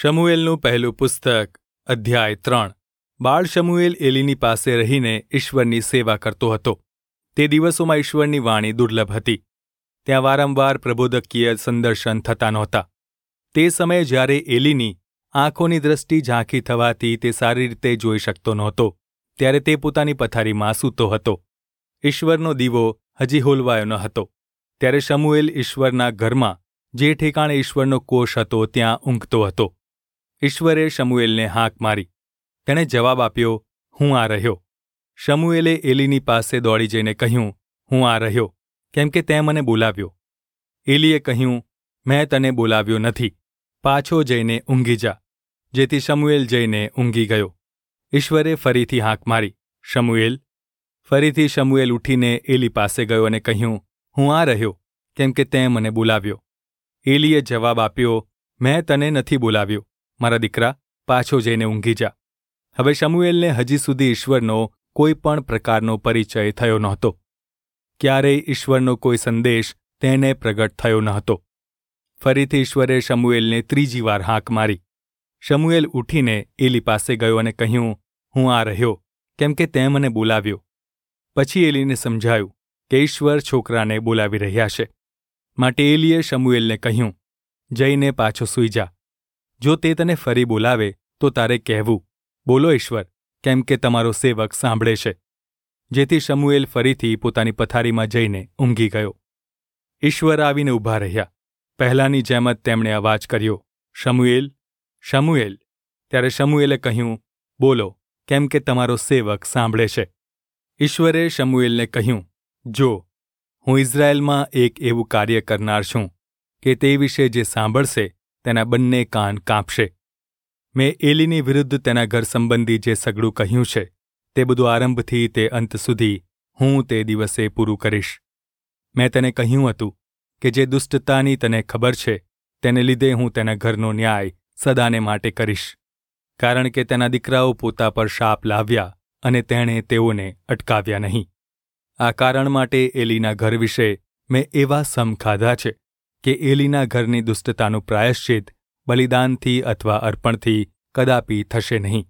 શમુએલનું પહેલું પુસ્તક અધ્યાય 3 બાળ શમુએલ એલીની પાસે રહીને ઈશ્વરની સેવા કરતો હતો. તે દિવસોમાં ઈશ્વરની વાણી દુર્લભ હતી. ત્યાં વારંવાર પ્રબોધકીય સંદર્શન થતા નહોતા. તે સમયે જ્યારે એલીની આંખોની દ્રષ્ટિ ઝાંખી થવાથી તે સારી રીતે જોઈ શકતો નહોતો, ત્યારે તે પોતાની પથારીમાં સૂતો હતો. ઈશ્વરનો દીવો હજી હોલવાયો ન હતો. ત્યારે શમુએલ ઈશ્વરના ઘરમાં જે ઠેકાણે ઈશ્વરનો કોષ હતો ત્યાં ઊંઘતો હતો. ઈશ્વરે શમુએલને હાંક મારી. તેણે જવાબ આપ્યો, હું આ રહ્યો. શમુએલે એલીની પાસે દોડી જઈને કહ્યું, હું આ રહ્યો, કેમ કે તે મને બોલાવ્યો. એલીએ કહ્યું, મેં તને બોલાવ્યો નથી, પાછો જઈને ઊંઘી જા. જેથી શમુએલ જઈને ઊંઘી ગયો. ઈશ્વરે ફરીથી હાંક મારી, શમુએલ. ફરીથી શમુએલ ઉઠીને એલી પાસે ગયો અને કહ્યું, હું આ રહ્યો, કેમ કે તે મને બોલાવ્યો. એલીએ જવાબ આપ્યો, મેં તને નથી બોલાવ્યો, મારા દીકરા, પાછો જઈને ઊંઘી જા. હવે શમુએલને હજી સુધી ઈશ્વરનો કોઈ પણ પ્રકારનો પરિચય થયો નહોતો. ક્યારેય ઈશ્વરનો કોઈ સંદેશ તેને પ્રગટ થયો ન હતો. ફરીથી ઈશ્વરે શમુએલને ત્રીજી વાર હાંક મારી. શમુએલ ઉઠીને એલી પાસે ગયો અને કહ્યું, હું આ રહ્યો, કેમ કે તે મને બોલાવ્યો. પછી એલીને સમજાયું કે ઈશ્વર છોકરાને બોલાવી રહ્યા છે. માટે એલીએ શમુએલને કહ્યું, જઈને પાછો સૂઈ જા. જો તે તને ફરી બોલાવે તો તારે કહેવું, બોલો ઈશ્વર, કેમ કે તમારો સેવક સાંભળે છે. જેથી શમુએલ ફરીથી પોતાની પથારીમાં જઈને ઊંઘી ગયો. ઈશ્વર આવીને ઊભા રહ્યા. પહેલાંની જેમ જ તેમણે અવાજ કર્યો, શમુએલ, શમુએલ. ત્યારે શમુએલે કહ્યું, બોલો, કેમ કે તમારો સેવક સાંભળે છે. ઈશ્વરે શમુએલને કહ્યું, જો, હું ઇઝરાયેલમાં એક એવું કાર્ય કરનાર છું કે તે વિશે જે સાંભળશે તેના બંને કાન કાપશે. મેં એલીની વિરુદ્ધ તેના ઘર સંબંધી જે સગળું કહ્યું છે તે બધું આરંભથી તે અંત સુધી હું તે દિવસે પૂરું કરીશ. મેં તને કહ્યું હતું કે જે દુષ્ટતાની તને ખબર છે તેને લીધે હું તેના ઘરનો ન્યાય સદાને માટે કરીશ, કારણ કે તેના દીકરાઓ પોતા પર શાપ લાવ્યા અને તેણે તેઓને અટકાવ્યા નહીં. આ કારણ માટે એલીના ઘર વિશે મેં એવા સમ ખાધા છે કે એલીના ઘરની દુષ્ટતાનું પ્રાયશ્ચિત બલિદાનથી અથવા અર્પણથી કદાપી થશે નહીં.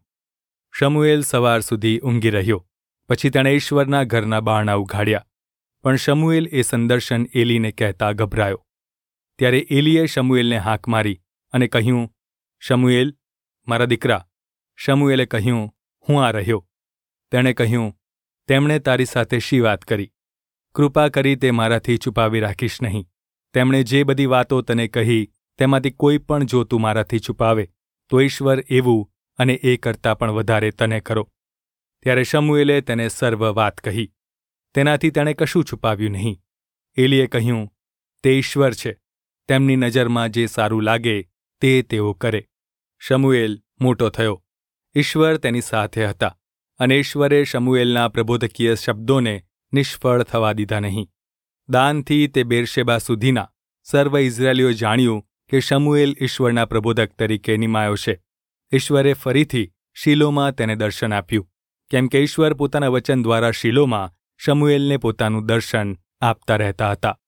શમુએલ સવાર સુધી ઊંઘી રહ્યો. પછી તેણે ઈશ્વરના ઘરના બારણા ઉઘાડ્યા. પણ શમુએલ એ સંદર્શન એલીને કહેતા ગભરાયો. ત્યારે એલીએ શમુએલને હાંક મારી અને કહ્યું, શમુએલ, મારા દીકરા. શમુએલે કહ્યું, હું આ રહ્યો. તેણે કહ્યું, તેમણે તારી સાથે શી વાત કરી? કૃપા કરી તે મારાથી છુપાવી રાખીશ નહીં. તેમણે જે બધી વાતો તને કહી તેમાંથી કોઈ પણ જો તું મારાથી છુપાવે તો ઈશ્વર એવું અને એ કરતાં પણ વધારે તને કરો. ત્યારે શમુએલે તેને સર્વ વાત કહી. તેનાથી તેણે કશું છુપાવ્યું નહીં. એલીએ કહ્યું, તે ઈશ્વર છે, તેમની નજરમાં જે સારું લાગે તે તેઓ કરે. શમુએલ મોટો થયો. ઈશ્વર તેની સાથે હતા અને ઈશ્વરે શમુએલના પ્રબોધકીય શબ્દોને નિષ્ફળ થવા દીધા નહીં. દાનથી તે બેરશેબા સુધીના સર્વ ઇઝરાયેલીઓ જાણ્યું કે શમુએલ ઈશ્વરના પ્રબોધક તરીકે નિમાયો છે. ઈશ્વરે ફરીથી શીલોમાં તેને દર્શન આપ્યું, કેમ કે ઈશ્વર પોતાના વચન દ્વારા શીલોમાં શમુએલને પોતાનું દર્શન આપતા રહેતા હતા.